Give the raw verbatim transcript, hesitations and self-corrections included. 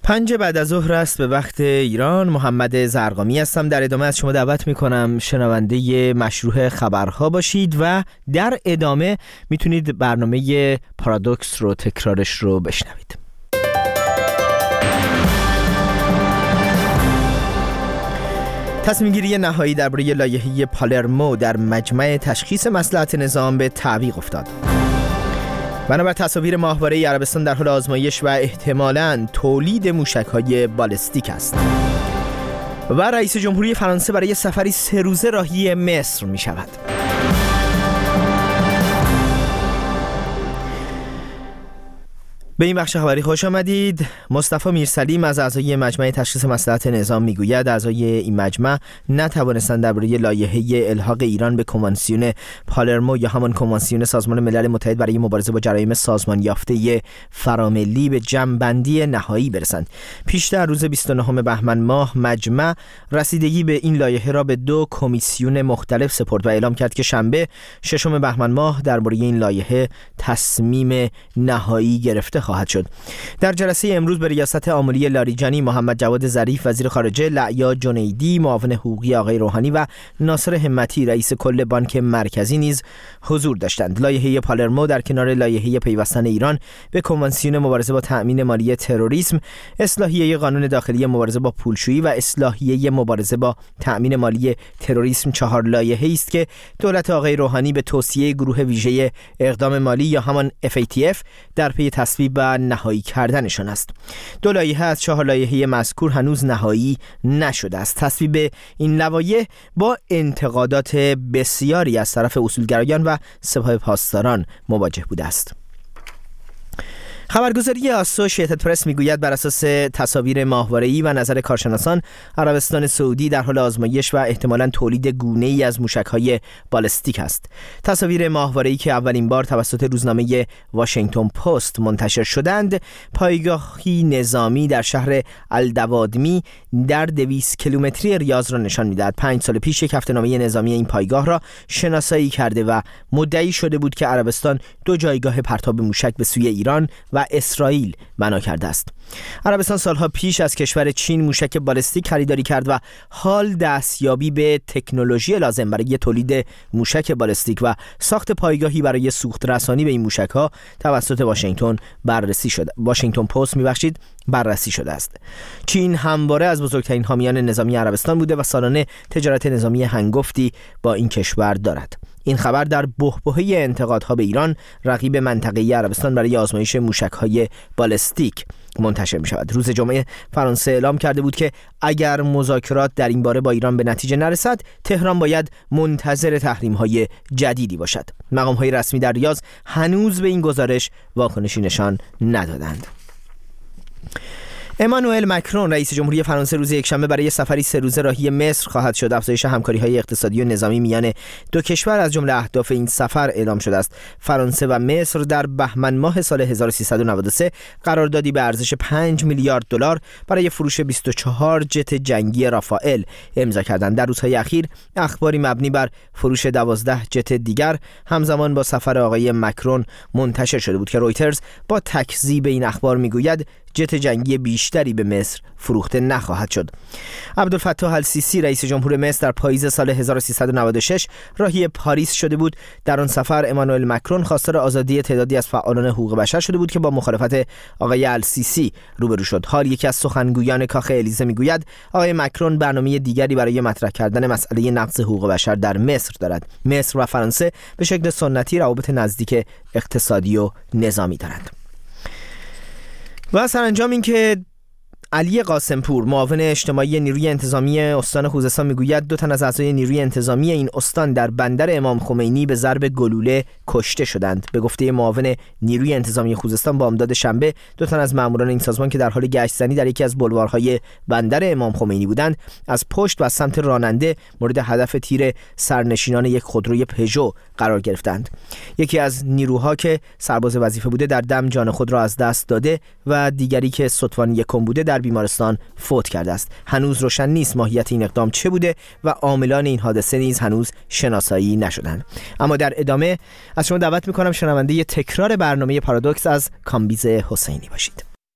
پنج بعد از ظهر است به وقت ایران. محمد زرقامی هستم. در ادامه از شما دعوت میکنم شنونده مشروع خبرها باشید و در ادامه میتونید برنامه پارادوکس رو تکرارش رو بشنوید. تصمیم گیری نهایی درباره لایحه پالرمو در مجمع تشخیص مصلحت نظام به تعویق افتاد. بنابر تصاویر ماهواره عربستان در حال آزمایش و احتمالاً تولید موشک‌های بالستیک است. و رئیس جمهوری فرانسه برای سفری سه روزه راهی مصر می شود. به این بخش خبری خوش آمدید. مصطفی میرسلیم از اعضای مجمع تشخیص مصلحت نظام میگوید اعضای این مجمع نتوانستند درباره لایحه الحاق ایران به کنوانسیون پالرمو یا همان کنوانسیون سازمان ملل متحد برای مبارزه با جرایم سازمان یافته فراملی به جمع‌بندی نهایی برسند. پیشتر روز بیست و نهم بهمن ماه مجمع رسیدگی به این لایحه را به دو کمیسیون مختلف سپرد و اعلام کرد که شنبه ششم بهمن ماه درباره این لایحه تصمیم نهایی گرفته خواهد شد. در جلسه امروز به ریاست آملی لاریجانی، محمد جواد ظریف وزیر خارجه، لعیا جنیدی معاون حقوقی آقای روحانی و ناصر همتی رئیس کل بانک مرکزی نیز حضور داشتند. لایحه پالرمو در کنار لایحه پیوستن ایران به کنوانسیون مبارزه با تأمین مالی تروریسم، اصلاحیه قانون داخلی مبارزه با پولشویی و اصلاحیه مبارزه با تأمین مالی تروریسم چهار لایحه‌ای است که دولت آقای روحانی به توصیه گروه ویژه اقدام مالی یا همان اف ای تی اف در پی تصویب و نهایی کردنشان است. دو لایحه از چهار لایحه مذکور هنوز نهایی نشده است. تصویب این لوایح با انتقادات بسیاری از طرف اصولگرایان و سپاه پاسداران مواجه بوده است. خبرگزاری آسوشیتد پرس میگوید بر اساس تصاویر ماهواره‌ای و نظر کارشناسان، عربستان سعودی در حال آزمایش و احتمالاً تولید گونه‌ای از موشک‌های بالستیک است. تصاویر ماهواره‌ای که اولین بار توسط روزنامه واشنگتن پست منتشر شدند، پایگاهی نظامی در شهر الدوادمی در دویست کیلومتری ریاض را نشان می‌دهد. پنج سال پیش یک هفته‌نامه نظامی این پایگاه را شناسایی کرده و مدعی شده بود که عربستان دو جایگاه پرتاب موشک به سوی ایران و اسرائیل بنا کرده است. عربستان سالها پیش از کشور چین موشک بالستیک خریداری کرد و حال دستیابی به تکنولوژی لازم برای تولید موشک بالستیک و ساخت پایگاهی برای سوخت رسانی به این موشک‌ها توسط واشنگتن بررسی شده. واشنگتن پست می‌بخشید بررسی شده است. چین همواره از بزرگترین حامیان نظامی عربستان بوده و سالانه تجارت نظامی هنگفتی با این کشور دارد. این خبر در بحبوحه انتقادها به ایران، رقیب منطقه‌ای عربستان برای آزمایش موشک‌های بالستیک منتشر می شود. روز جمعه فرانسه اعلام کرده بود که اگر مذاکرات در این باره با ایران به نتیجه نرسد، تهران باید منتظر تحریم‌های جدیدی باشد. مقام‌های رسمی در ریاض هنوز به این گزارش واکنشی نشان ندادند. امانوئل مکرون رئیس جمهوری فرانسه روز یکشنبه برای سفری سه روزه راهی مصر خواهد شد. افزایش همکاری‌های اقتصادی و نظامی میان دو کشور از جمله اهداف این سفر اعلام شده است. فرانسه و مصر در بهمن ماه سال هزار و سیصد و نود و سه قراردادی به ارزش پنج میلیارد دلار برای فروش بیست و چهار جت جنگی رافائل امضا کردند. در روزهای اخیر اخباری مبنی بر فروش دوازده جت دیگر همزمان با سفر آقای مکرون منتشر شده بود که رویترز با تکذیب این اخبار میگوید جت جنگی بیشتری به مصر فروخته نخواهد شد. عبدالفتاح السیسی رئیس جمهور مصر در پاییز سال هزار و سیصد و نود و شش راهی پاریس شده بود. در آن سفر امانوئل مکرون خواستار آزادی تعدادی از فعالان حقوق بشر شده بود که با مخالفت آقای السیسی روبرو شد. حال یکی از سخنگویان کاخ الیزه میگوید آقای مکرون برنامه دیگری برای مطرح کردن مسئله نقض حقوق بشر در مصر دارد. مصر و فرانسه به شکل سنتی روابط نزدیک اقتصادی و نظامی دارند. و سرانجام این که علی قاسمپور معاون اجتماعی نیروی انتظامی استان خوزستان میگوید دو تن از اعضای نیروی انتظامی این استان در بندر امام خمینی به ضرب گلوله کشته شدند. به گفته معاون نیروی انتظامی خوزستان بامداد شنبه دو تن از ماموران این سازمان که در حال گشت‌زنی در یکی از بلوارهای بندر امام خمینی بودند از پشت و از سمت راننده مورد هدف تیر سرنشینان یک خودروی پژو قرار گرفتند. یکی از نیروها که سرباز وظیفه بوده در دم جان خود را از دست داده و دیگری که ستوان یکم بوده در بیمارستان فوت کرده است. هنوز روشن نیست ماهیت این اقدام چه بوده و عاملان این حادثه نیز هنوز شناسایی نشدند. اما در ادامه از شما دعوت می‌کنم شنونده تکرار برنامه پارادوکس از کامبیز حسینی باشید.